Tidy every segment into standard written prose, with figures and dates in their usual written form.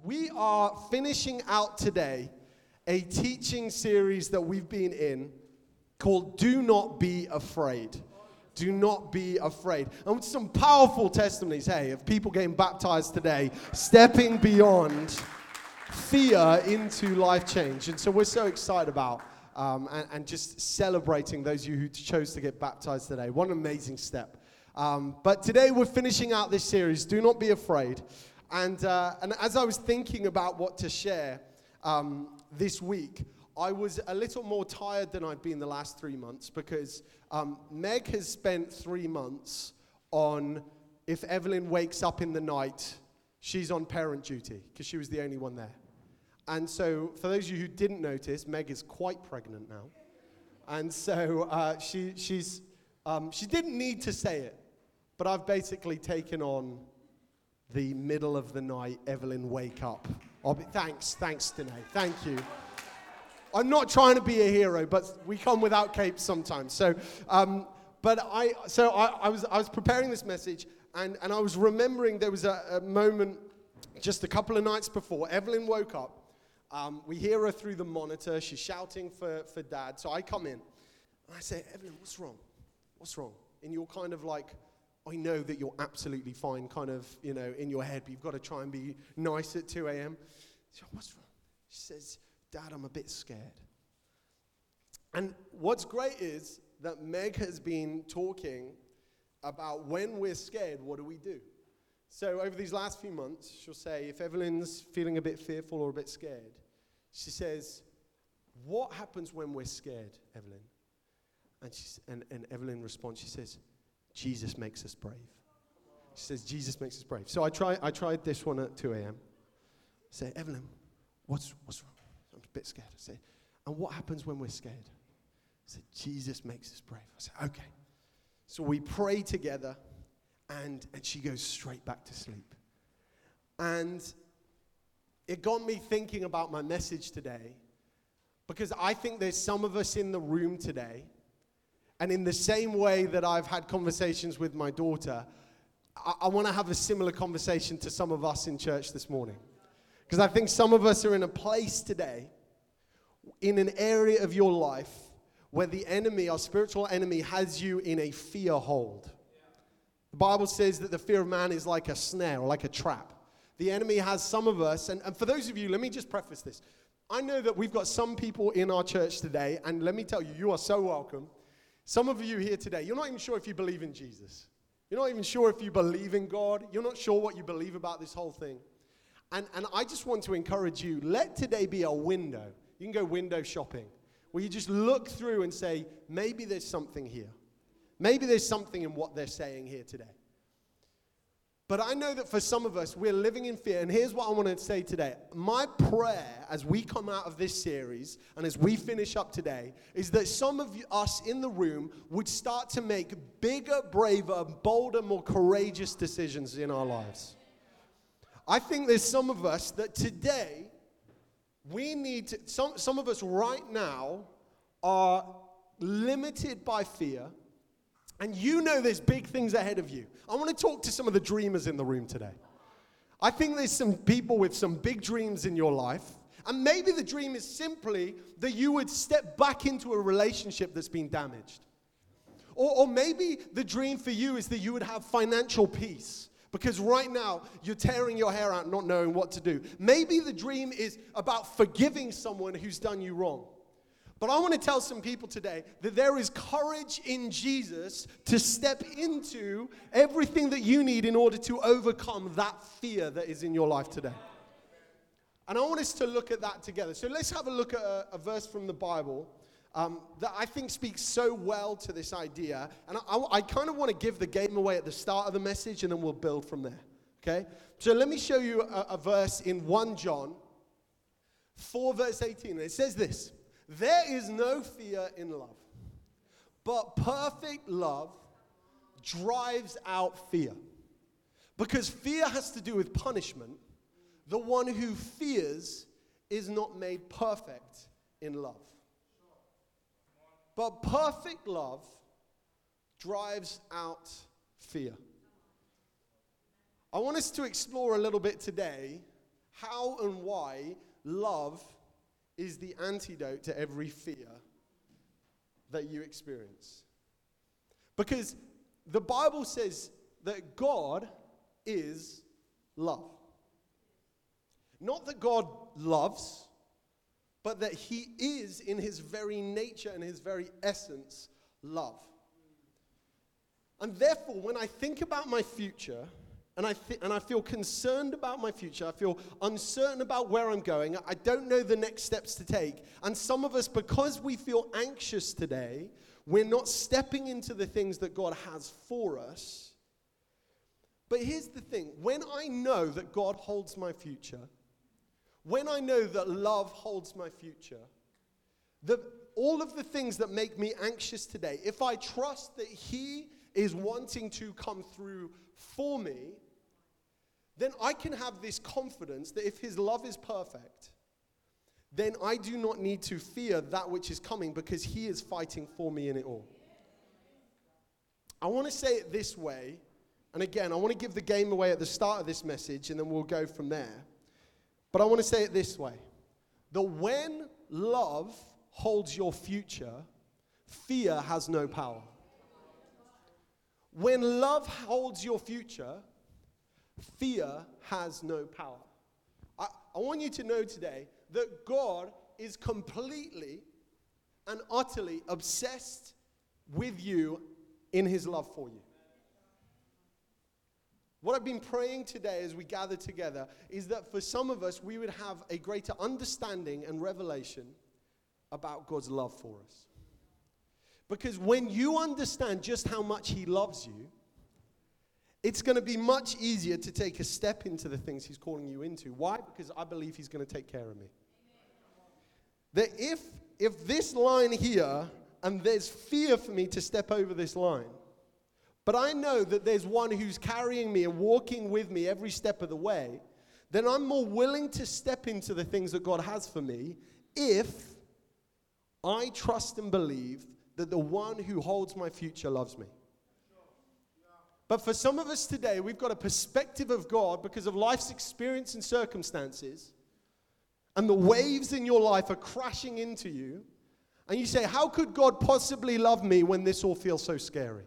We are finishing out today a teaching series that we've been in called Do Not Be Afraid. Do not be afraid. And with some powerful testimonies, hey, of people getting baptized today, stepping beyond fear into life change. And so we're so excited about and just celebrating those of you who chose to get baptized today. What an amazing step. But today we're finishing out this series, Do Not Be Afraid. And as I was thinking about what to share this week, I was a little more tired than I've been the last 3 months because Meg has spent 3 months on, if Evelyn wakes up in the night, she's on parent duty because she was the only one there. And so for those of you who didn't notice, Meg is quite pregnant now. And so she didn't need to say it, but I've basically taken on the middle of the night, Evelyn, wake up. Thanks, Danae. Thank you. I'm not trying to be a hero, but we come without capes sometimes. So, I was preparing this message, and I was remembering there was a moment just a couple of nights before. Evelyn woke up. We hear her through the monitor. She's shouting for Dad. So I come in, and I say, Evelyn, what's wrong? What's wrong? And you're kind of like, I know that you're absolutely fine, kind of, in your head, but you've got to try and be nice at 2 a.m. So what's wrong? She says, Dad, I'm a bit scared. And what's great is that Meg has been talking about when we're scared, what do we do? So over these last few months, she'll say, if Evelyn's feeling a bit fearful or a bit scared, she says, what happens when we're scared, Evelyn? And Evelyn responds, she says, Jesus makes us brave. She says, Jesus makes us brave. So I tried this one at 2 a.m. I say, Evelyn, what's wrong? I'm a bit scared. I say, and what happens when we're scared? I said, Jesus makes us brave. I said, okay. So we pray together, and she goes straight back to sleep. And it got me thinking about my message today, because I think there's some of us in the room today, and in the same way that I've had conversations with my daughter, I want to have a similar conversation to some of us in church this morning. Because I think some of us are in a place today, in an area of your life, where the enemy, our spiritual enemy, has you in a fear hold. The Bible says that the fear of man is like a snare or like a trap. The enemy has some of us, and for those of you, let me just preface this. I know that we've got some people in our church today, and let me tell you, you are so welcome. Some of you here today, you're not even sure if you believe in Jesus. You're not even sure if you believe in God. You're not sure what you believe about this whole thing. And I just want to encourage you, let today be a window. You can go window shopping, where you just look through and say, maybe there's something here. Maybe there's something in what they're saying here today. But I know that for some of us, we're living in fear. And here's what I want to say today. My prayer as we come out of this series and as we finish up today is that some of us in the room would start to make bigger, braver, bolder, more courageous decisions in our lives. I think there's some of us that today we need to, some of us right now are limited by fear. And you know there's big things ahead of you. I want to talk to some of the dreamers in the room today. I think there's some people with some big dreams in your life. And maybe the dream is simply that you would step back into a relationship that's been damaged. Or maybe the dream for you is that you would have financial peace. Because right now, you're tearing your hair out not knowing what to do. Maybe the dream is about forgiving someone who's done you wrong. But I want to tell some people today that there is courage in Jesus to step into everything that you need in order to overcome that fear that is in your life today. And I want us to look at that together. So let's have a look at a verse from the Bible that I think speaks so well to this idea. And I kind of want to give the game away at the start of the message, and then we'll build from there. Okay? So let me show you a verse in 1 John 4, verse 18. And it says this. There is no fear in love, but perfect love drives out fear. Because fear has to do with punishment. The one who fears is not made perfect in love. But perfect love drives out fear. I want us to explore a little bit today how and why love is the antidote to every fear that you experience. Because the Bible says that God is love. Not that God loves, but that he is in his very nature and his very essence love. And therefore, when I think about my future, and I feel concerned about my future, I feel uncertain about where I'm going, I don't know the next steps to take. And some of us, because we feel anxious today, we're not stepping into the things that God has for us. But here's the thing, when I know that God holds my future, when I know that love holds my future, all of the things that make me anxious today, if I trust that he is wanting to come through for me, then I can have this confidence that if his love is perfect, then I do not need to fear that which is coming because he is fighting for me in it all. I want to say it this way, and again, I want to give the game away at the start of this message, and then we'll go from there. But I want to say it this way, that when love holds your future, fear has no power. When love holds your future, fear has no power. I want you to know today that God is completely and utterly obsessed with you in his love for you. What I've been praying today as we gather together is that for some of us, we would have a greater understanding and revelation about God's love for us. Because when you understand just how much he loves you, it's going to be much easier to take a step into the things he's calling you into. Why? Because I believe he's going to take care of me. That if this line here, and there's fear for me to step over this line, but I know that there's one who's carrying me and walking with me every step of the way, then I'm more willing to step into the things that God has for me if I trust and believe that the one who holds my future loves me. But for some of us today, we've got a perspective of God because of life's experience and circumstances, and the waves in your life are crashing into you, and you say, how could God possibly love me when this all feels so scary?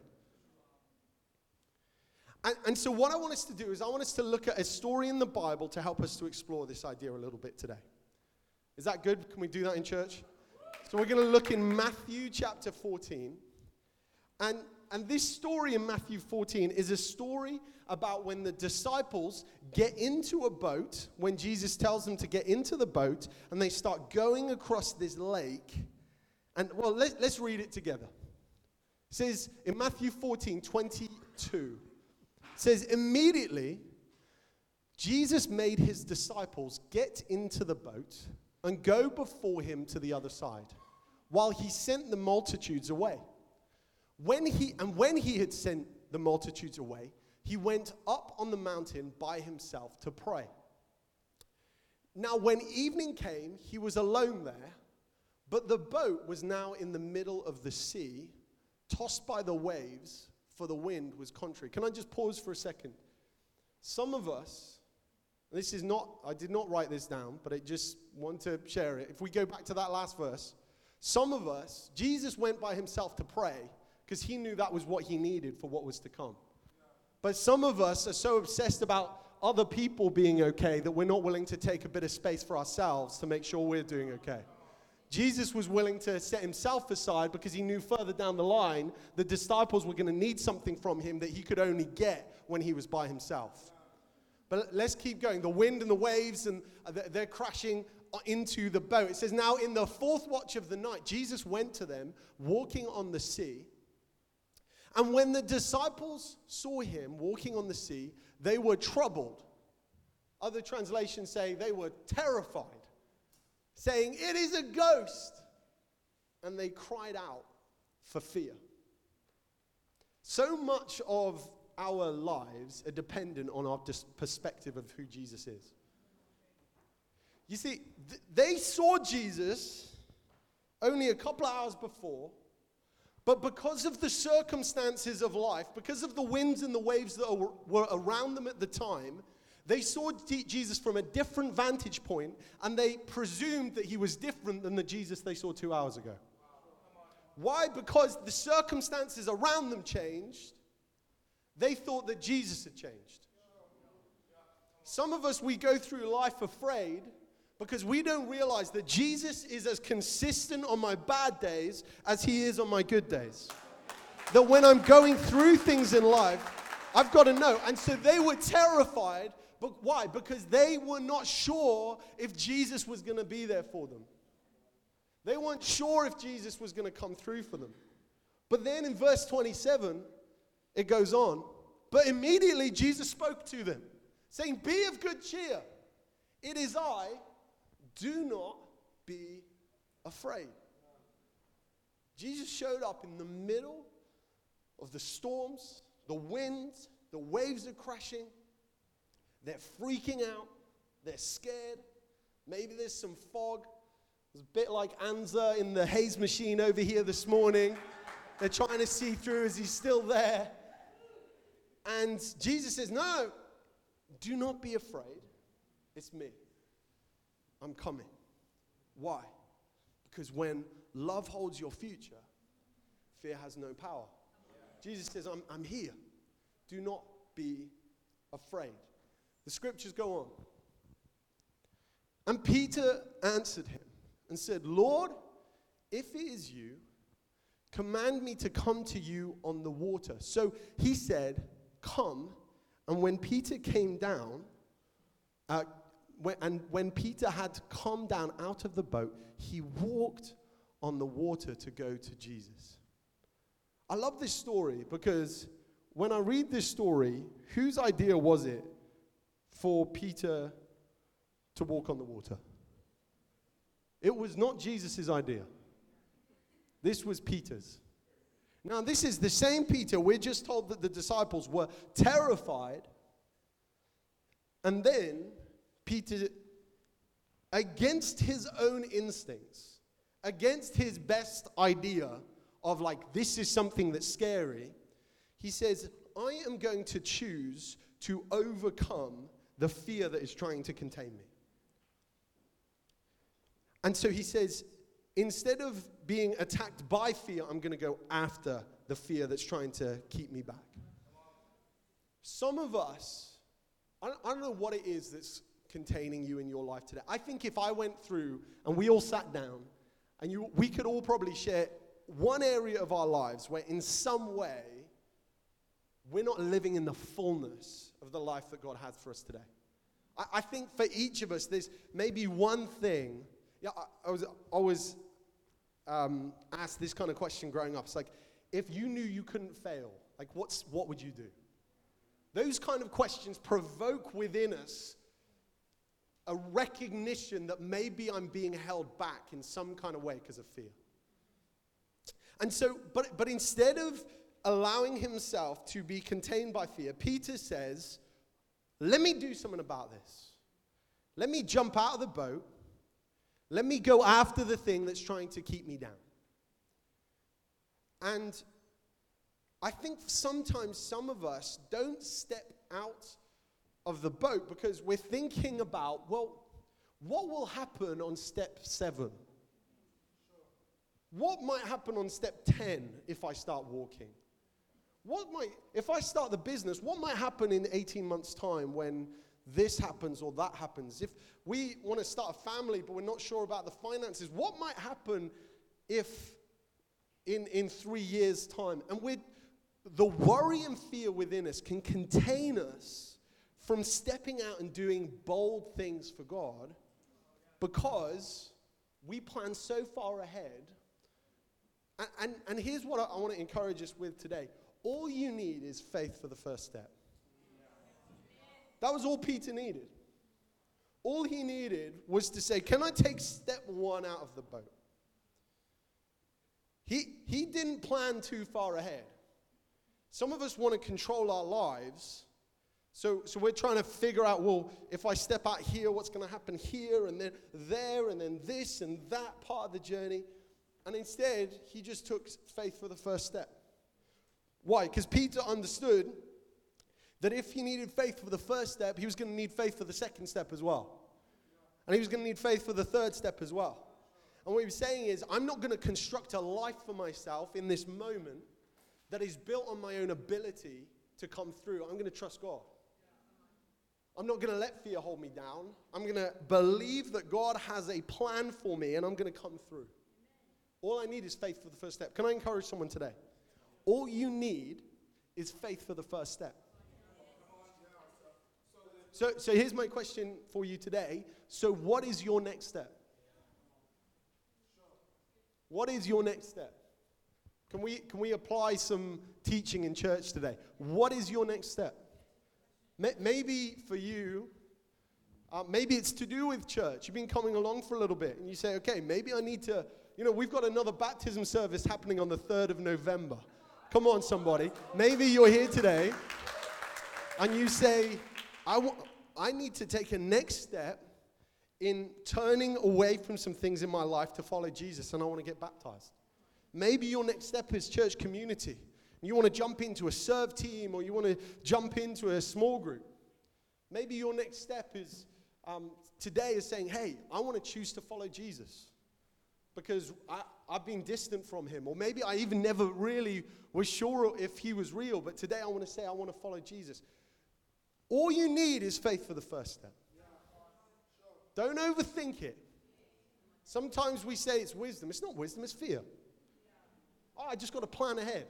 And so what I want us to do is I want us to look at a story in the Bible to help us to explore this idea a little bit today. Is that good? Can we do that in church? So we're going to look in Matthew chapter 14. And this story in Matthew 14 is a story about when the disciples get into a boat, when Jesus tells them to get into the boat, and they start going across this lake. And, well, let's read it together. It says in Matthew 14:22, it says, immediately, Jesus made his disciples get into the boat and go before him to the other side, while he sent the multitudes away. When he had sent the multitudes away, he went up on the mountain by himself to pray. Now, when evening came, he was alone there, but the boat was now in the middle of the sea, tossed by the waves, for the wind was contrary. Can I just pause for a second? Some of us, I did not write this down, but I just want to share it. If we go back to that last verse, some of us, Jesus went by himself to pray because he knew that was what he needed for what was to come. But some of us are so obsessed about other people being okay that we're not willing to take a bit of space for ourselves to make sure we're doing okay. Jesus was willing to set himself aside because he knew further down the line the disciples were going to need something from him that he could only get when he was by himself. But let's keep going. The wind and the waves, and they're crashing into the boat. It says, now in the fourth watch of the night, Jesus went to them walking on the sea. And when the disciples saw him walking on the sea, they were troubled. Other translations say they were terrified, saying, it is a ghost. And they cried out for fear. So much of our lives are dependent on our perspective of who Jesus is. You see, they saw Jesus only a couple of hours before, but because of the circumstances of life, because of the winds and the waves that were around them at the time, They saw Jesus from a different vantage point, and they presumed that he was different than the Jesus they saw 2 hours ago. Why? Because the circumstances around them changed. They thought that Jesus had changed. Some of us, we go through life afraid because we don't realize that Jesus is as consistent on my bad days as he is on my good days. That when I'm going through things in life, I've got to know. And so they were terrified. But why? Because they were not sure if Jesus was going to be there for them. They weren't sure if Jesus was going to come through for them. But then in verse 27, it goes on. But immediately Jesus spoke to them, saying, "Be of good cheer. It is I. Do not be afraid." Jesus showed up in the middle of the storms, the winds, the waves are crashing. They're freaking out. They're scared. Maybe there's some fog. It's a bit like Anza in the haze machine over here this morning. They're trying to see through as he's still there. And Jesus says, "No, do not be afraid. It's me. I'm coming." Why? Because when love holds your future, fear has no power. Jesus says, I'm here. Do not be afraid. The scriptures go on. And Peter answered him and said, "Lord, if it is you, command me to come to you on the water." So he said, "Come." And when Peter came down, when Peter had come down out of the boat, he walked on the water to go to Jesus. I love this story because when I read this story, whose idea was it for Peter to walk on the water? It was not Jesus' idea. This was Peter's. Now, this is the same Peter. We're just told that the disciples were terrified. And then Peter, against his own instincts, against his best idea of like, this is something that's scary, he says, "I am going to choose to overcome the fear that is trying to contain me." And so he says, instead of being attacked by fear, I'm going to go after the fear that's trying to keep me back. Some of us, I don't know what it is that's containing you in your life today. I think if I went through and we all sat down and we could all probably share one area of our lives where in some way we're not living in the fullness of the life that God has for us today. I think for each of us, there's maybe one thing. Yeah, I was always asked this kind of question growing up. It's like, if you knew you couldn't fail, like what would you do? Those kind of questions provoke within us a recognition that maybe I'm being held back in some kind of way because of fear. And so, but instead of allowing himself to be contained by fear, Peter says, "Let me do something about this. Let me jump out of the boat. Let me go after the thing that's trying to keep me down." And I think sometimes some of us don't step out of the boat because we're thinking about, well, what will happen on step 7? What might happen on step 10 if I start walking? If I start the business, what might happen in 18 months' time when this happens or that happens? If we want to start a family but we're not sure about the finances, what might happen if in 3 years' time? And the worry and fear within us can contain us from stepping out and doing bold things for God because we plan so far ahead. And here's what I want to encourage us with today. All you need is faith for the first step. That was all Peter needed. All he needed was to say, "Can I take step 1 out of the boat?" He didn't plan too far ahead. Some of us want to control our lives. So we're trying to figure out, well, if I step out here, what's going to happen here and then there and then this and that part of the journey. And instead, he just took faith for the first step. Why? Because Peter understood that if he needed faith for the first step, he was going to need faith for the second step as well. And he was going to need faith for the third step as well. And what he was saying is, I'm not going to construct a life for myself in this moment that is built on my own ability to come through. I'm going to trust God. I'm not going to let fear hold me down. I'm going to believe that God has a plan for me, and I'm going to come through. All I need is faith for the first step. Can I encourage someone today? All you need is faith for the first step. So here's my question for you today. So what is your next step? What is your next step? Can we apply some teaching in church today? What is your next step? Maybe for you, maybe it's to do with church. You've been coming along for a little bit, and you say, okay, maybe I need to, we've got another baptism service happening on the 3rd of November. Come on, somebody. Maybe you're here today, and you say, I need to take a next step in turning away from some things in my life to follow Jesus, and I want to get baptized. Maybe your next step is church community. You want to jump into a serve team, or you want to jump into a small group. Maybe your next step is today is saying, hey, I want to choose to follow Jesus because I've been distant from him. Or maybe I even never really was sure if he was real, but today I want to say I want to follow Jesus. All you need is faith for the first step. Don't overthink it. Sometimes we say it's wisdom. It's not wisdom, it's fear. Oh, I just got to plan ahead.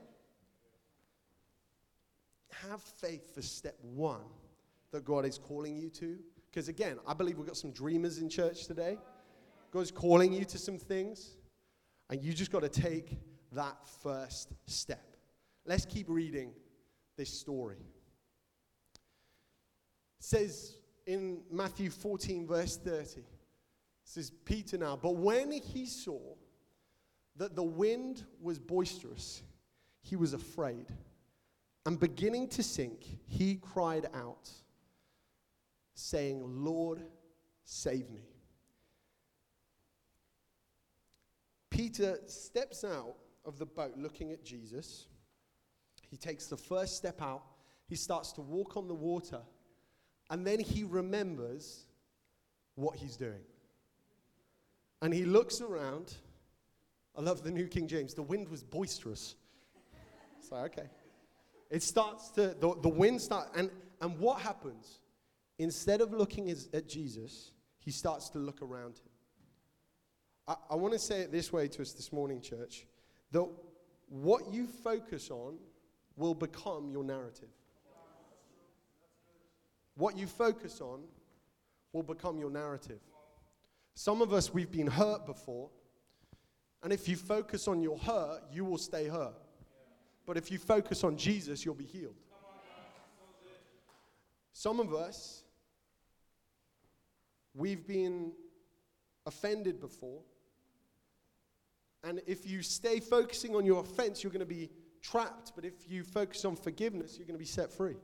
Have faith for step one that God is calling you to. Because again, I believe we've got some dreamers in church today. God's calling you to some things. And you just got to take that first step. Let's keep reading this story. It says in Matthew 14, verse 30. It says, Peter now, but when he saw that the wind was boisterous, he was afraid. And beginning to sink, he cried out, saying, Lord, save me. Peter steps out of the boat looking at Jesus. He takes the first step out. He starts to walk on the water. And then he remembers what he's doing. And he looks around. I love the New King James. The wind was boisterous. It's like, okay. It starts to, the wind starts, and what happens? Instead of looking at Jesus, he starts to look around him. I want to say it this way to us this morning, church, that what you focus on will become your narrative. What you focus on will become your narrative. Some of us, we've been hurt before, and if you focus on your hurt, you will stay hurt. But if you focus on Jesus, you'll be healed. Some of us, we've been offended before. And if you stay focusing on your offense, you're going to be trapped. But if you focus on forgiveness, you're going to be set free.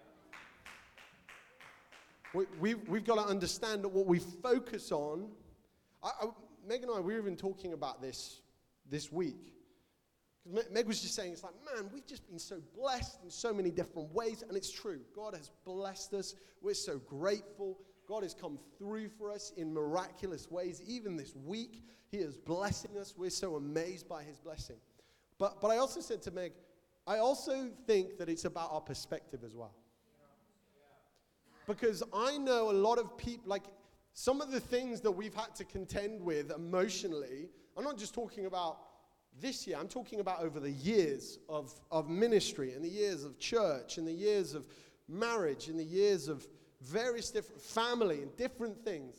We've got to understand that what we focus on, Meg and I, we were even talking about this week. Meg was just saying, it's like, man, we've just been so blessed in so many different ways, and it's true. God has blessed us. We're so grateful. God has come through for us in miraculous ways. Even this week, he is blessing us. We're so amazed by his blessing. But I also said to Meg, I also think that it's about our perspective as well. Because I know a lot of people, like some of the things that we've had to contend with emotionally, I'm not just talking about this year, I'm talking about over the years of ministry, and the years of church, and the years of marriage, and the years of various different family and different things.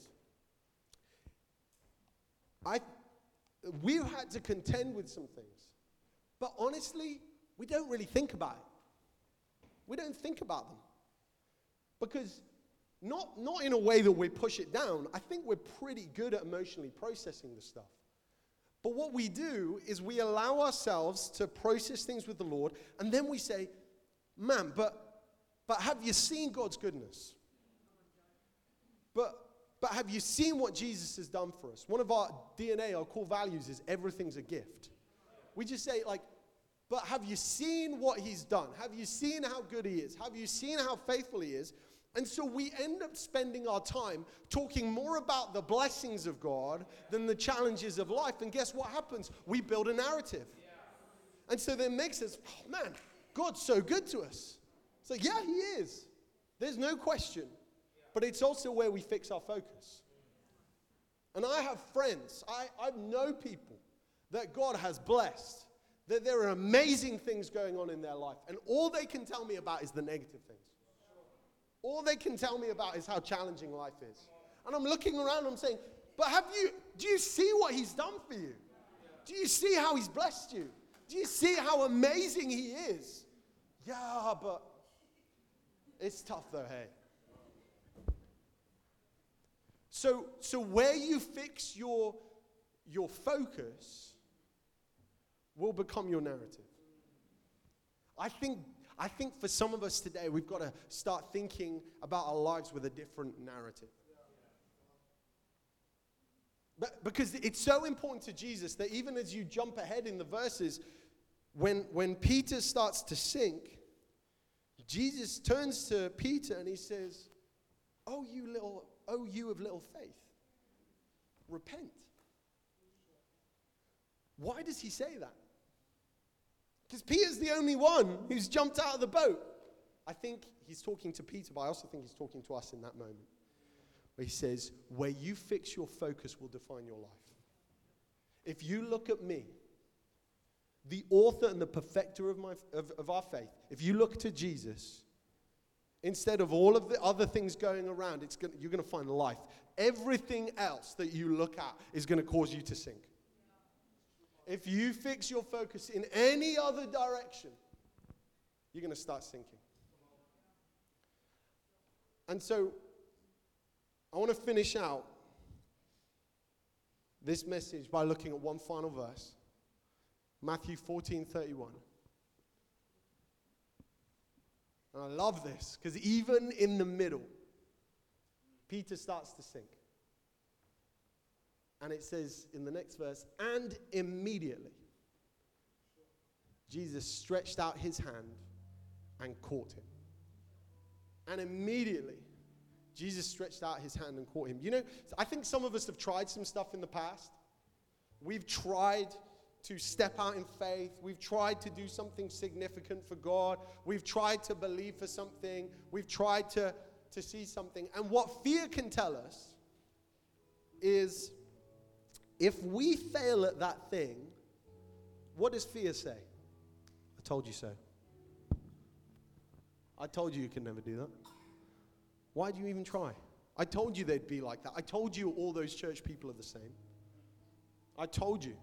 We've had to contend with some things. But honestly, we don't really think about it. We don't think about them. Because not in a way that we push it down. I think we're pretty good at emotionally processing the stuff. But what we do is we allow ourselves to process things with the Lord, and then we say, man, but have you seen God's goodness? But have you seen what Jesus has done for us? One of our DNA, our core values is everything's a gift. We just say, like, But have you seen what he's done? Have you seen how good he is? Have you seen how faithful he is? And so we end up spending our time talking more about the blessings of God than the challenges of life. And guess what happens? We build a narrative. And so that makes us, oh man, God's so good to us. It's like, yeah, he is. There's no question. But it's also where we fix our focus. And I have friends, I know people that God has blessed, that there are amazing things going on in their life. And all they can tell me about is the negative things. All they can tell me about is how challenging life is. And I'm looking around and I'm saying, but do you see what he's done for you? Do you see how he's blessed you? Do you see how amazing he is? Yeah, but it's tough though, hey. So where you fix your focus will become your narrative. I think for some of us today, we've got to start thinking about our lives with a different narrative. But because it's so important to Jesus that even as you jump ahead in the verses, when Peter starts to sink, Jesus turns to Peter and he says, "Oh, you of little faith, repent." Why does he say that? Because Peter's the only one who's jumped out of the boat. I think he's talking to Peter, but I also think he's talking to us in that moment. Where he says, where you fix your focus will define your life. If you look at me, the author and the perfecter of our faith, if you look to Jesus, instead of all of the other things going around, you're going to find life. Everything else that you look at is going to cause you to sink. If you fix your focus in any other direction, you're going to start sinking. And so, I want to finish out this message by looking at one final verse. Matthew 14:31. And I love this, because even in the middle, Peter starts to sink. And it says in the next verse, and immediately, Jesus stretched out his hand and caught him. And immediately, Jesus stretched out his hand and caught him. You know, I think some of us have tried some stuff in the past. We've tried to step out in faith. We've tried to do something significant for God. We've tried to believe for something. We've tried to see something. And what fear can tell us is, if we fail at that thing, what does fear say? I told you so. I told you can never do that. Why do you even try? I told you they'd be like that. I told you all those church people are the same. I told you.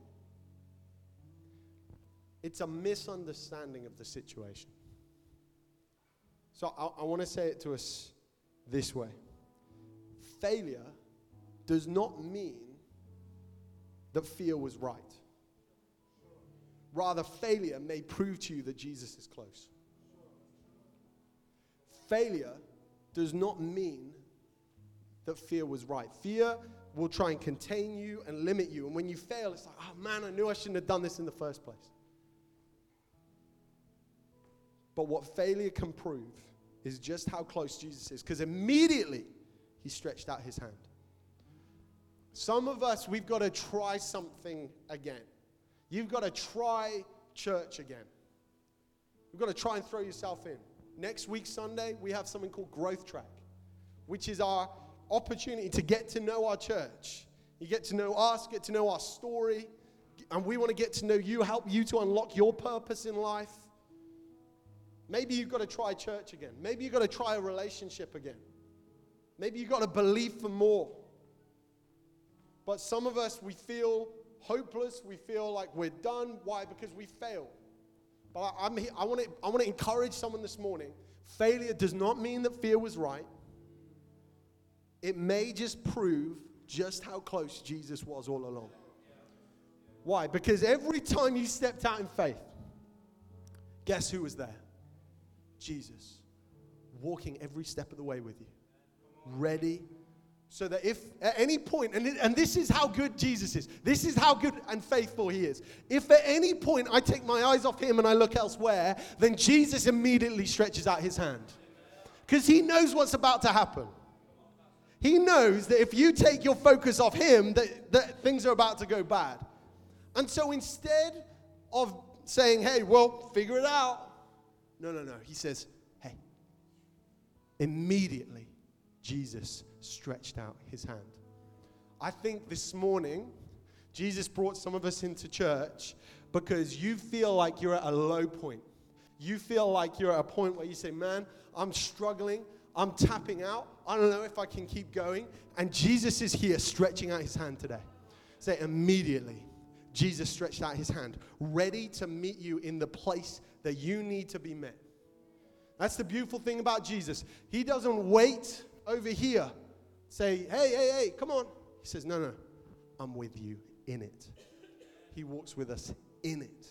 It's a misunderstanding of the situation. So I want to say it to us this way. Failure does not mean that fear was right. Rather, failure may prove to you that Jesus is close. Failure does not mean that fear was right. Fear will try and contain you and limit you. And when you fail, it's like, oh man, I knew I shouldn't have done this in the first place. But what failure can prove is just how close Jesus is. Because immediately, he stretched out his hand. Some of us, we've got to try something again. You've got to try church again. You've got to try and throw yourself in. Next week, Sunday, we have something called Growth Track, which is our opportunity to get to know our church. You get to know us, get to know our story, and we want to get to know you, help you to unlock your purpose in life. Maybe you've got to try church again. Maybe you've got to try a relationship again. Maybe you've got to believe for more. But some of us, we feel hopeless. We feel like we're done. Why? Because we failed. But I want to encourage someone this morning. Failure does not mean that fear was right. It may just prove just how close Jesus was all along. Why? Because every time you stepped out in faith, guess who was there? Jesus. Walking every step of the way with you. Ready, So that if at any point, and this is how good Jesus is, this is how good and faithful he is. If at any point I take my eyes off him and I look elsewhere, then Jesus immediately stretches out his hand. Because he knows what's about to happen. He knows that if you take your focus off him, that things are about to go bad. And so instead of saying, hey, well, figure it out. No. He says, hey, immediately Jesus stretched out his hand. I think this morning, Jesus brought some of us into church because you feel like you're at a low point. You feel like you're at a point where you say, man, I'm struggling. I'm tapping out. I don't know if I can keep going. And Jesus is here stretching out his hand today. Say, immediately, Jesus stretched out his hand, ready to meet you in the place that you need to be met. That's the beautiful thing about Jesus. He doesn't wait over here. Say, hey, come on. He says, no, I'm with you in it. He walks with us in it.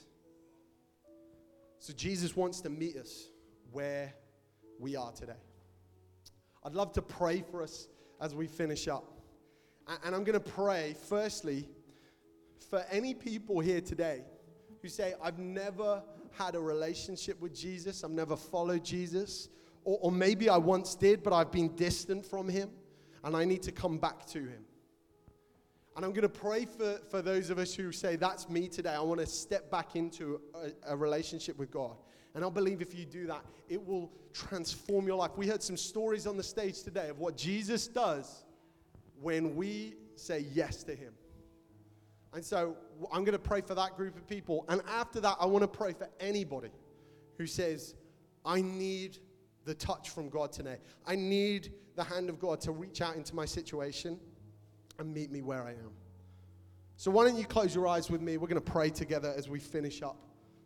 So Jesus wants to meet us where we are today. I'd love to pray for us as we finish up. And I'm going to pray, firstly, for any people here today who say, I've never had a relationship with Jesus, I've never followed Jesus, or maybe I once did, but I've been distant from him, and I need to come back to him. And I'm going to pray for those of us who say, that's me today. I want to step back into a relationship with God. And I believe if you do that, it will transform your life. We heard some stories on the stage today of what Jesus does when we say yes to him. And so I'm going to pray for that group of people. And after that, I want to pray for anybody who says, I need the touch from God today. I need the hand of God to reach out into my situation and meet me where I am. So why don't you close your eyes with me? We're going to pray together as we finish up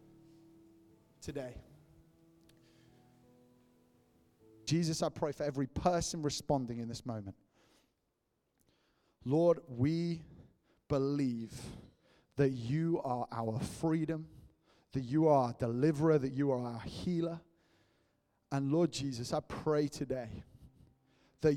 today. Jesus, I pray for every person responding in this moment. Lord, we believe that you are our freedom, that you are our deliverer, that you are our healer. And Lord Jesus, I pray today that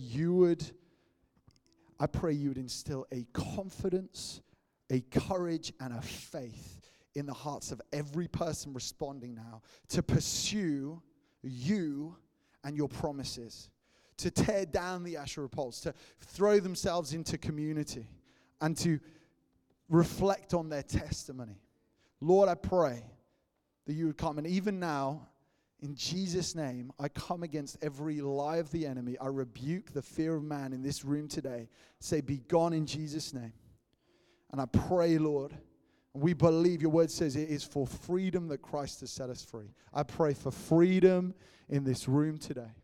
I pray you would instill a confidence, a courage, and a faith in the hearts of every person responding now to pursue you and your promises, to tear down the Asherah poles, to throw themselves into community, and to reflect on their testimony. Lord, I pray that you would come, and even now, in Jesus' name, I come against every lie of the enemy. I rebuke the fear of man in this room today. Say, be gone in Jesus' name. And I pray, Lord, we believe your word says it is for freedom that Christ has set us free. I pray for freedom in this room today.